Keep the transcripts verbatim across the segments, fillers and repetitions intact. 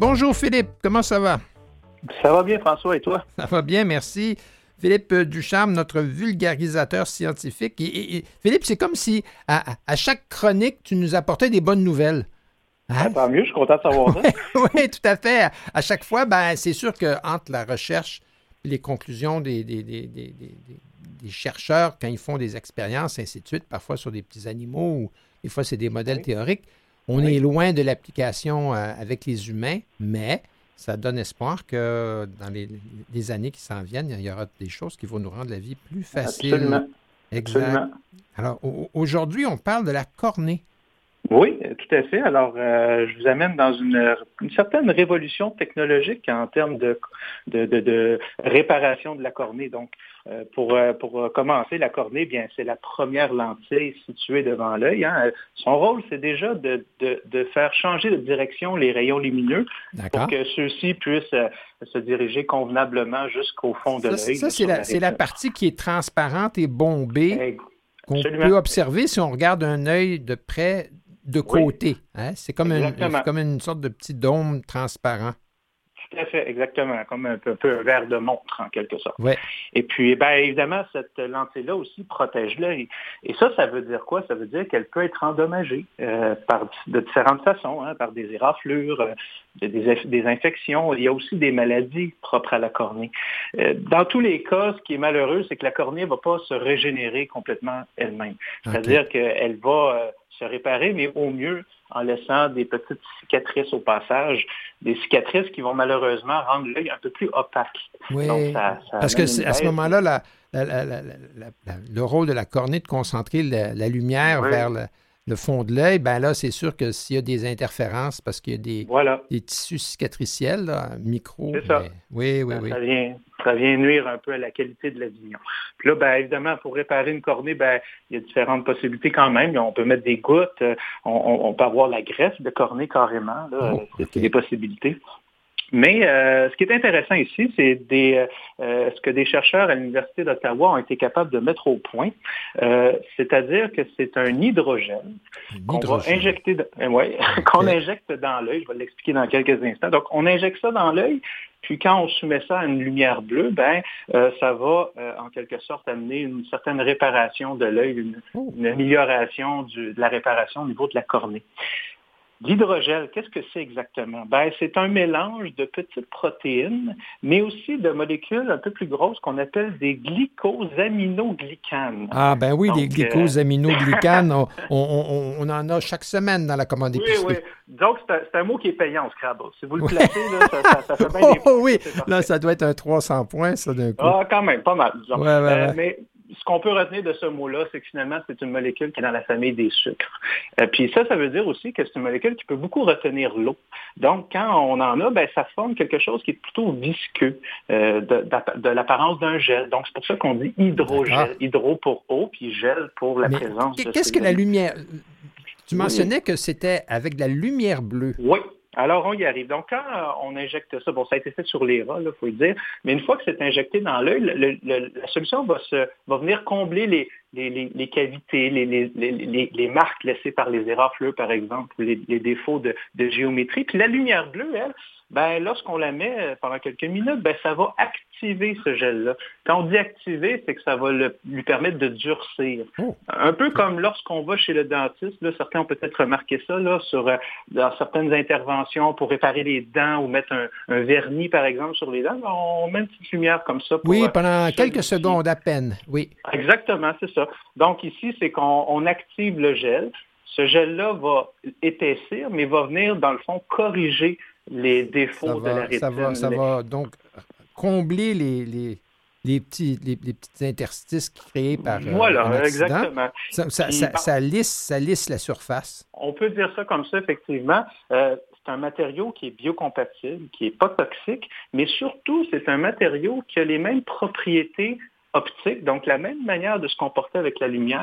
Bonjour Philippe, comment ça va? Ça va bien François, et toi? Ça va bien, merci. Philippe Ducharme, notre vulgarisateur scientifique. Et, et, et, Philippe, c'est comme si à, à chaque chronique, tu nous apportais des bonnes nouvelles. Hein? Ah, tant mieux, je suis content de savoir ça. Oui, tout à fait. À chaque fois, ben, c'est sûr qu'entre la recherche et les conclusions des, des, des, des, des, des chercheurs, quand ils font des expériences, ainsi de suite, parfois sur des petits animaux, ou des fois c'est des modèles oui. théoriques, on oui. est loin de l'application euh, avec les humains, mais ça donne espoir que dans les, les années qui s'en viennent, il y aura des choses qui vont nous rendre la vie plus facile. Absolument. Exact. Absolument. Alors, aujourd'hui, on parle de la cornée. Oui, tout à fait. Alors, euh, je vous amène dans une, une certaine révolution technologique en termes de, de, de, de réparation de la cornée. Donc, euh, pour, euh, pour commencer, la cornée, bien, c'est la première lentille située devant l'œil. Hein. Son rôle, c'est déjà de, de, de faire changer de direction les rayons lumineux pour que ceux-ci puissent euh, se diriger convenablement jusqu'au fond de ça, l'œil. Ça, c'est la, la, la partie qui est transparente et bombée hey, qu'on absolument. peut observer si on regarde un œil de près. De côté. Oui. Hein? C'est comme une, comme une sorte de petit dôme transparent. Tout à fait, exactement, comme un peu, un peu un verre de montre, en quelque sorte. Ouais. Et puis, bien évidemment, cette lentille-là aussi protège l'œil. Et ça, ça veut dire quoi? Ça veut dire qu'elle peut être endommagée euh, par, de différentes façons, hein, par des éraflures, euh, des, des infections. Il y a aussi des maladies propres à la cornée. Euh, dans tous les cas, ce qui est malheureux, c'est que la cornée ne va pas se régénérer complètement elle-même. C'est-à-dire okay. qu'elle va euh, se réparer, mais au mieux en laissant des petites cicatrices au passage, des cicatrices qui vont malheureusement rendre l'œil un peu plus opaque. Oui, Donc, ça, ça parce que à ce moment-là, la, la, la, la, la, le rôle de la cornée de concentrer la, la lumière oui. vers le, le fond de l'œil, bien là, c'est sûr que s'il y a des interférences, parce qu'il y a des, voilà. des tissus cicatriciels, là, micro. C'est ça. Mais, oui, oui, ça, oui. Ça vient, ça vient nuire un peu à la qualité de la vision. Puis là, bien évidemment, pour réparer une cornée, bien, il y a différentes possibilités quand même. On peut mettre des gouttes, on, on peut avoir la greffe de cornée carrément. Là. Oh, okay. C'est des possibilités. Mais euh, ce qui est intéressant ici, c'est des, euh, ce que des chercheurs à l'Université d'Ottawa ont été capables de mettre au point. Euh, c'est-à-dire que c'est un hydrogène qu'on va injecter, de, euh, ouais, okay. qu'on injecte dans l'œil. Je vais l'expliquer dans quelques instants. Donc, on injecte ça dans l'œil. Puis quand on soumet ça à une lumière bleue, ben euh, ça va euh, en quelque sorte amener une certaine réparation de l'œil, une, oh. une amélioration du, de la réparation au niveau de la cornée. L'hydrogel, qu'est-ce que c'est exactement? Ben, c'est un mélange de petites protéines, mais aussi de molécules un peu plus grosses qu'on appelle des glycosaminoglycanes. Ah ben oui, Donc, des glycosaminoglycanes, on, on, on en a chaque semaine dans la commande épicerie. Oui, oui. Donc, c'est un, c'est un mot qui est payant au Scrabble. Si vous le placez, là, ça, ça, ça fait bien des points. Oh oui, là, ça doit être un trois cents points, ça, d'un coup. Ah, quand même, pas mal, disons. Ouais, ouais, ouais. Euh, mais ce qu'on peut retenir de ce mot-là, c'est que finalement, c'est une molécule qui est dans la famille des sucres. Euh, puis ça, ça veut dire aussi que c'est une molécule qui peut beaucoup retenir l'eau. Donc, quand on en a, ben, ça forme quelque chose qui est plutôt visqueux, euh, de, de l'apparence d'un gel. Donc, c'est pour ça qu'on dit hydrogel. D'accord. Hydro pour eau, puis gel pour la Mais présence de qu'est-ce que la lumière... Tu mentionnais oui. que c'était avec de la lumière bleue. Oui. Alors, on y arrive. Donc, quand euh, on injecte ça, bon, ça a été fait sur les rats, il faut le dire, mais une fois que c'est injecté dans l'œil, le, le, le, la solution va, se, va venir combler les, les, les, les cavités, les, les, les, les marques laissées par les éraflures, par exemple, ou les, les défauts de, de géométrie. Puis la lumière bleue, elle, ben, lorsqu'on la met pendant quelques minutes, ben, ça va activer ce gel-là. Quand on dit activer, c'est que ça va le, lui permettre de durcir. Oh. Un peu comme lorsqu'on va chez le dentiste, là, certains ont peut-être remarqué ça, là, sur, euh, dans certaines interventions pour réparer les dents ou mettre un, un vernis, par exemple, sur les dents, on met une petite lumière comme ça. Pour, oui, pendant euh, quelques secondes à peine, oui. Exactement, c'est ça. Donc ici, c'est qu'on on active le gel. Ce gel-là va épaissir, mais va venir, dans le fond, corriger les défauts va, de la rétine. Ça va, ça va donc combler les, les, les, petits, les, les petits interstices créés par euh, voilà, un accident. Exactement. Ça, ça, Puis, ça, ça, lisse, ça lisse la surface. On peut dire ça comme ça, effectivement. Euh, c'est un matériau qui est biocompatible, qui n'est pas toxique, mais surtout, c'est un matériau qui a les mêmes propriétés optique, donc la même manière de se comporter avec la lumière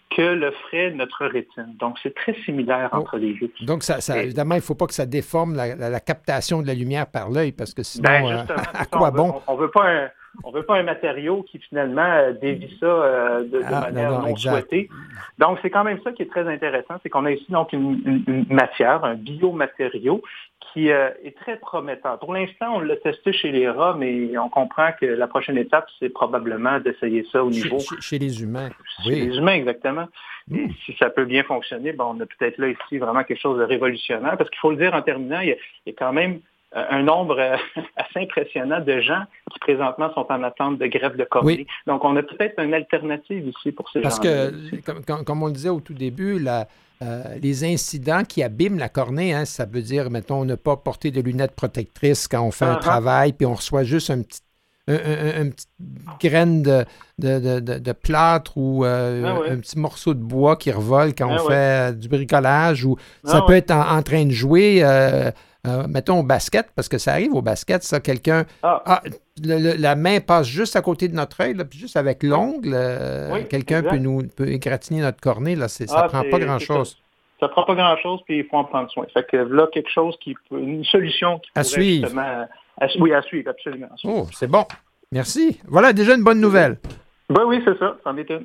que le ferait notre rétine. Donc, c'est très similaire entre oh. les deux. Donc, ça, ça, Et, évidemment, il ne faut pas que ça déforme la, la, la captation de la lumière par l'œil, parce que sinon, ben euh, à quoi on bon? Veut, on ne veut pas un... On veut pas un matériau qui, finalement, euh, dévie ça euh, de, de ah, manière non, non, non souhaitée. Donc, c'est quand même ça qui est très intéressant, c'est qu'on a ici donc une, une, une matière, un biomatériau qui euh, est très prometteur. Pour l'instant, on l'a testé chez les rats, mais on comprend que la prochaine étape, c'est probablement d'essayer ça au niveau... Chez, chez les humains. Chez oui. les humains, exactement. Mmh. Et si ça peut bien fonctionner, bon, on a peut-être là ici vraiment quelque chose de révolutionnaire, parce qu'il faut le dire en terminant, il y a, il y a quand même un nombre assez impressionnant de gens qui présentement sont en attente de greffe de cornée. Oui. Donc, on a peut-être une alternative ici pour ces Parce gens-là. Parce que, comme, comme on le disait au tout début, la, euh, les incidents qui abîment la cornée, hein, ça veut dire, mettons, ne pas porter de lunettes protectrices quand on fait uh-huh. un travail, puis on reçoit juste un petit Un, un, un petite graine de, de, de, de plâtre ou euh, ah ouais. un petit morceau de bois qui revole quand ah on ouais. fait euh, du bricolage ou ah ça peut ouais. être en, en train de jouer, euh, euh, mettons au basket, parce que ça arrive au basket, ça, quelqu'un, ah. Ah, le, le, la main passe juste à côté de notre œil, là, puis juste avec l'ongle, euh, oui, quelqu'un peut nous peut égratigner notre cornée, là, c'est, ça ne prend pas grand-chose. Ça ne prend pas grand-chose, puis il faut en prendre soin. Fait que là, quelque chose qui peut, une solution qui à pourrait suivre. justement... À, oui, à suivre, absolument. À suivre. Oh, c'est bon. Merci. Voilà déjà une bonne nouvelle. Ben oui, c'est ça. C'en est une.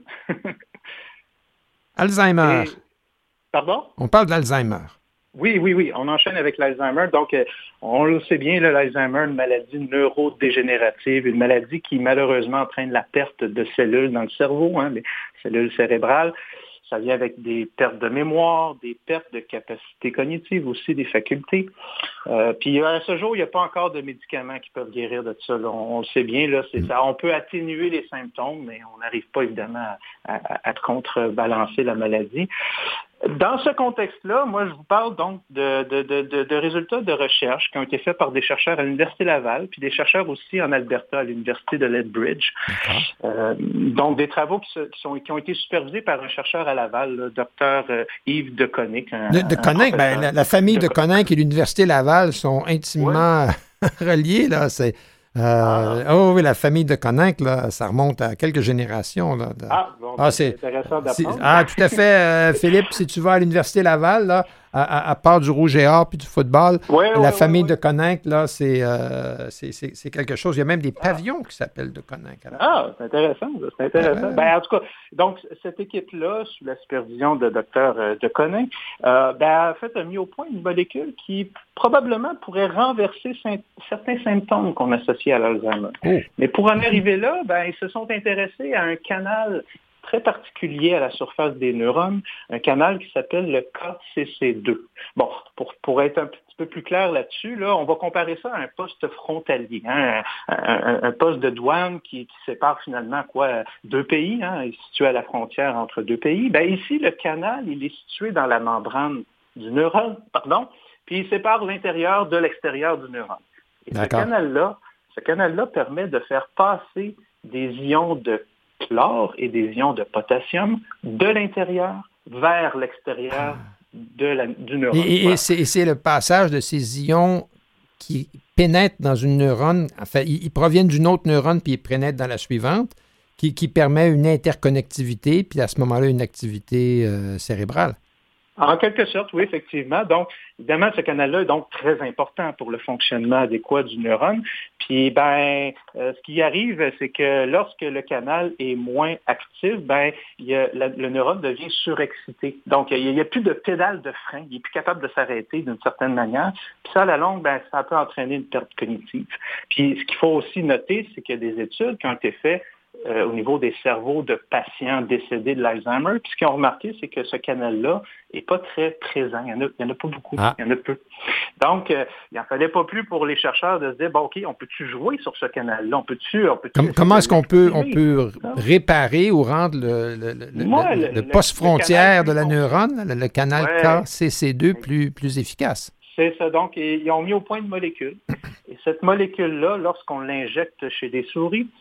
Alzheimer. Et... Pardon? On parle d'Alzheimer. Oui, oui, oui. On enchaîne avec l'Alzheimer. Donc, euh, on le sait bien, là, l'Alzheimer, une maladie neurodégénérative, une maladie qui malheureusement entraîne la perte de cellules dans le cerveau, hein, les cellules cérébrales. Ça vient avec des pertes de mémoire, des pertes de capacité cognitive aussi, des facultés. Euh, puis à ce jour, il n'y a pas encore de médicaments qui peuvent guérir de ça. Là. On, on le sait bien, là, c'est ça. On peut atténuer les symptômes, mais on n'arrive pas évidemment à, à, à contrebalancer la maladie. Dans ce contexte-là, moi, je vous parle donc de, de, de, de, de résultats de recherche qui ont été faits par des chercheurs à l'Université Laval, puis des chercheurs aussi en Alberta, à l'Université de Lethbridge. Euh, donc, des travaux qui, se, qui, sont, qui ont été supervisés par un chercheur à Laval, le docteur euh, Yves de Koninck. Un, de, de Koninck, ben, la, la famille de, de Koninck et l'Université Laval sont intimement ouais. reliés, là. C'est... Euh, ah. Oh oui, la famille de Koninck, là, ça remonte à quelques générations. Là, de... Ah, bon, ah, c'est intéressant d'apprendre. Ah, tout à fait, euh, Philippe, si tu vas à l'Université Laval, là, à, à, à part du rouge et or puis du football, ouais, la ouais, famille ouais, de Koninck, là, c'est, euh, c'est, c'est, c'est quelque chose. Il y a même des pavillons ah. qui s'appellent de Koninck. Alors. Ah, c'est intéressant, c'est intéressant. Euh... Ben, en tout cas, donc, cette équipe-là, sous la supervision de docteur de Koninck, euh, ben, en fait, a mis au point une molécule qui probablement pourrait renverser certains symptômes qu'on associe à l'Alzheimer. Oh. Mais pour en arriver là, ben, ils se sont intéressés à un canal très particulier à la surface des neurones, un canal qui s'appelle le K C C deux. Bon, pour, pour être un petit peu plus clair là-dessus, là, on va comparer ça à un poste frontalier, hein, un, un, un poste de douane qui, qui sépare finalement quoi, deux pays, hein, situé à la frontière entre deux pays. Ben, ici, le canal, il est situé dans la membrane du neurone, pardon, puis il sépare l'intérieur de l'extérieur du neurone. Et ce canal-là, ce canal-là permet de faire passer des ions de chlore et des ions de potassium de l'intérieur vers l'extérieur de la, du neurone. Et, et, voilà. c'est, et c'est le passage de ces ions qui pénètrent dans une neurone, enfin, ils, ils proviennent d'une autre neurone puis ils pénètrent dans la suivante, qui, qui permet une interconnectivité, puis à ce moment-là, une activité euh, cérébrale. En quelque sorte, oui, effectivement. Donc, évidemment, ce canal-là est donc très important pour le fonctionnement adéquat du neurone. Puis, ben, euh, ce qui arrive, c'est que lorsque le canal est moins actif, ben, il y a, la, le neurone devient surexcité. Donc, il n'y a, a plus de pédale de frein. Il n'est plus capable de s'arrêter d'une certaine manière. Puis ça, à la longue, ben, ça peut entraîner une perte cognitive. Puis, ce qu'il faut aussi noter, c'est qu'il y a des études qui ont été faites Euh, au niveau des cerveaux de patients décédés de l'Alzheimer. Puis ce qu'ils ont remarqué, c'est que ce canal-là n'est pas très présent. Il n'y en, en a pas beaucoup. Ah. Il y en a peu. Donc, euh, il n'en fallait pas plus pour les chercheurs de se dire, bon, OK, on peut-tu jouer sur ce canal-là? On peut-tu... On peut-tu Comme, comment est-ce qu'on peut, on peut réparer ou rendre le, le, le, Moi, le, le, le poste frontière de la neurone, le, le canal ouais. K C C deux, plus, plus efficace? C'est ça. Donc, ils ont mis au point une molécule. Et cette molécule-là, lorsqu'on l'injecte chez des souris,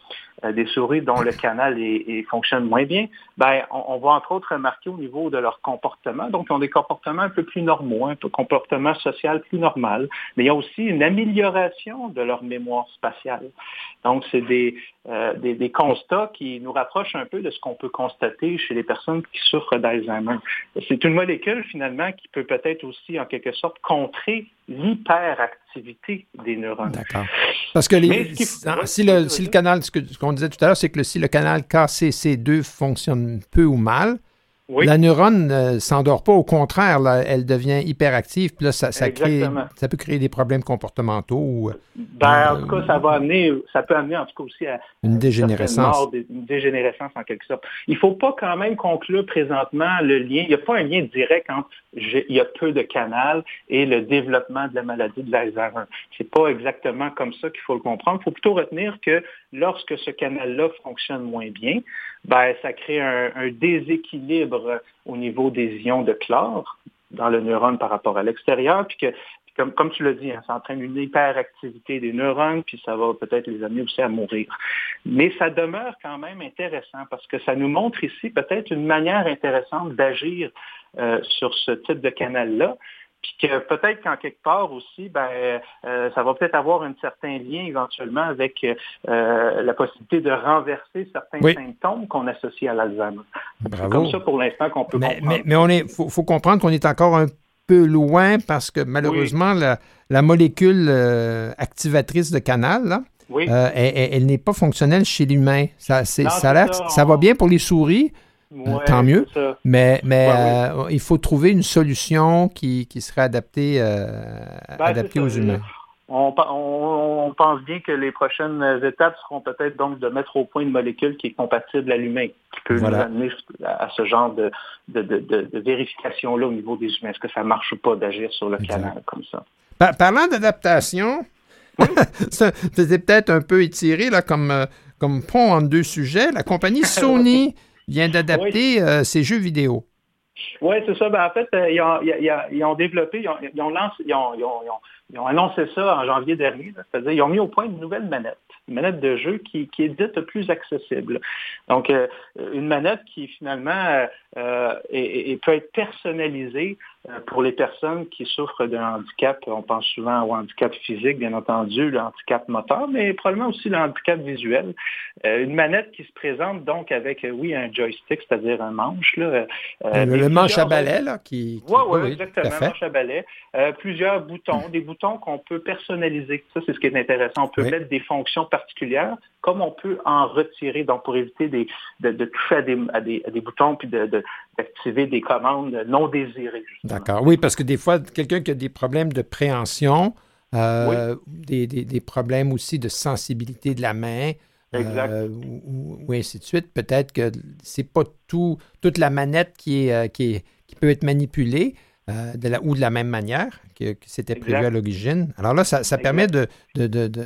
euh, des souris dont le canal est, est, fonctionne moins bien, ben, on, on va entre autres remarquer au niveau de leur comportement. Donc, ils ont des comportements un peu plus normaux, un peu comportement social plus normal, mais il y a aussi une amélioration de leur mémoire spatiale. Donc, c'est des, euh, des, des constats qui nous rapprochent un peu de ce qu'on peut constater chez les personnes qui souffrent d'Alzheimer. C'est une molécule, finalement, qui peut peut-être aussi, en quelque sorte, contrer l'hyperactivité des neurones. D'accord. Parce que les, si, si, le, si le canal, ce, que, ce qu'on disait tout à l'heure, c'est que le, si le canal K C C deux fonctionne peu ou mal, oui. la neurone ne euh, s'endort pas. Au contraire, là, elle devient hyperactive. Puis là, ça, ça, crée, ça peut créer des problèmes comportementaux. Ou, ben, en tout cas, ça va amener, ça peut amener en tout cas aussi à une dégénérescence. Mort, une dégénérescence en quelque sorte. Il ne faut pas quand même conclure présentement le lien. Il n'y a pas un lien direct entre il y a peu de canal et le développement de la maladie de l'Alzheimer. C'est pas exactement comme ça qu'il faut le comprendre. Il faut plutôt retenir que lorsque ce canal-là fonctionne moins bien, ben, ça crée un, un déséquilibre au niveau des ions de chlore dans le neurone par rapport à l'extérieur, puis que puis comme, comme tu l'as dit, hein, ça entraîne une hyperactivité des neurones, puis ça va peut-être les amener aussi à mourir. Mais ça demeure quand même intéressant parce que ça nous montre ici peut-être une manière intéressante d'agir euh, sur ce type de canal-là. Puis que peut-être qu'en quelque part aussi, ben, euh, ça va peut-être avoir un certain lien éventuellement avec euh, la possibilité de renverser certains oui. symptômes qu'on associe à l'Alzheimer. C'est comme ça pour l'instant qu'on peut mais, comprendre. Mais, mais on est, faut, faut comprendre qu'on est encore un peu loin parce que malheureusement, oui. la, la molécule euh, activatrice de canal, là, oui. euh, elle, elle, elle n'est pas fonctionnelle chez l'humain. Ça, c'est, non, ça, a l'air, ça, on... ça va bien pour les souris. Ouais, tant mieux, mais, mais ouais, euh, oui. il faut trouver une solution qui, qui serait adaptée, euh, ben, adaptée aux humains. On, on, on pense bien que les prochaines étapes seront peut-être donc de mettre au point une molécule qui est compatible à l'humain, qui peut voilà. nous amener à ce genre de, de, de, de, de vérification-là au niveau des humains. Est-ce que ça ne marche pas d'agir sur le exact. Canal comme ça? Par, parlant d'adaptation, oui. c'est peut-être un peu étiré là, comme, comme pont entre deux sujets. La compagnie Sony vient d'adapter oui. euh, ses jeux vidéo. Oui, c'est ça. Ben, en fait, euh, ils, ont, ils, ils ont développé, ils ont, ils, ont lancé, ils, ont, ils, ont, ils, ont, ils ont annoncé ça en janvier dernier. Là, c'est-à-dire ils ont mis au point une nouvelle manette, une manette de jeu qui, qui est dite plus accessible. Donc, euh, une manette qui finalement euh, est, est, peut être personnalisée euh, pour les personnes qui souffrent d'un handicap. On pense souvent au handicap physique, bien entendu, le handicap moteur, mais probablement aussi le handicap visuel. Euh, une manette qui se présente donc avec, oui, un joystick, c'est-à-dire un manche. Là, euh, le, le manche à balai, là, qui... qui... Oui, ouais, oui, exactement, un manche à balai. Euh, plusieurs boutons, des boutons qu'on peut personnaliser. Ça, c'est ce qui est intéressant. On peut oui. mettre des fonctions particulières, comme on peut en retirer, donc pour éviter des, de, de toucher à des, à des, à des boutons puis de, de, d'activer des commandes non désirées. Justement. D'accord. Oui, parce que des fois, quelqu'un qui a des problèmes de préhension, euh, oui. des, des, des problèmes aussi de sensibilité de la main, exact. Euh, ou, ou ainsi de suite, peut-être que c'est pas tout, toute la manette qui, est, qui, est, qui peut être manipulée. Euh, de la, ou de la même manière que, que c'était exact. Prévu à l'origine. Alors là, ça, ça permet de, de, de, de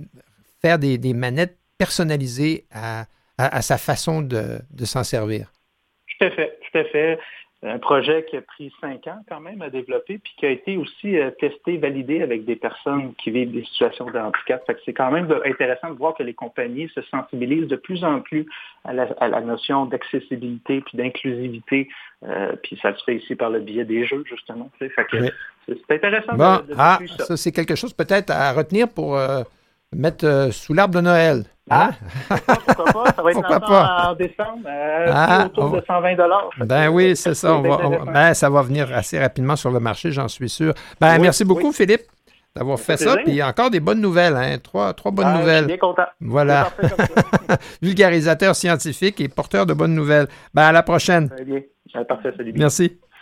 faire des, des manettes personnalisées à, à, à sa façon de, de s'en servir. Tout à fait, tout à fait. Un projet qui a pris cinq ans quand même à développer, puis qui a été aussi euh, testé, validé avec des personnes qui vivent des situations de handicap. Fait que c'est quand même de, intéressant de voir que les compagnies se sensibilisent de plus en plus à la, à la notion d'accessibilité puis d'inclusivité. Euh, puis ça se fait ici par le biais des jeux, justement. Fait que oui. c'est, c'est intéressant bon, de, de ah, ça. Ça, c'est quelque chose peut-être à retenir pour euh, mettre euh, sous l'arbre de Noël. Ah, hein? pourquoi pas? Ça va être en, en décembre, euh, ah, autour on... de cent vingt dollars. Ben oui, c'est ça. On va, on, ben, ça va venir assez rapidement sur le marché, j'en suis sûr. Ben, oui, merci beaucoup, oui. Philippe, d'avoir fait ça. Puis encore des bonnes nouvelles, hein? Trois, trois bonnes ben, nouvelles. Je suis bien content. Voilà. Vulgarisateur scientifique et porteur de bonnes nouvelles. Ben, à la prochaine. Très bien. Parfait, salut. Merci.